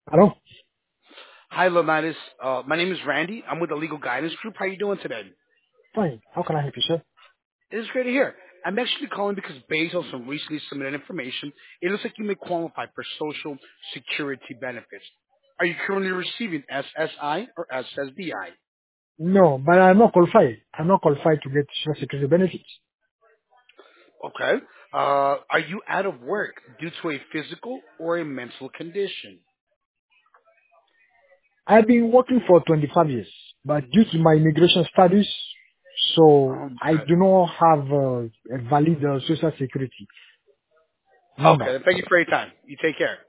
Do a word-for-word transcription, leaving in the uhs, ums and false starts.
Hello? Hi, Leonidas. Uh, my name is Randy. I'm with the Legal Guidance Group. How are you doing today? Fine. How can I help you, sir? It is great to hear. I'm actually calling because based on some recently submitted information, it looks like you may qualify for Social Security benefits. Are you currently receiving S S I or S S D I? No, but I'm not qualified. I'm not qualified to get social security benefits. Okay. Uh, are you out of work due to a physical or a mental condition? I've been working for twenty-five years, but due to my immigration status, so I Okay. do not have uh, a valid uh, social security number. Okay. Thank you for your time. You take care.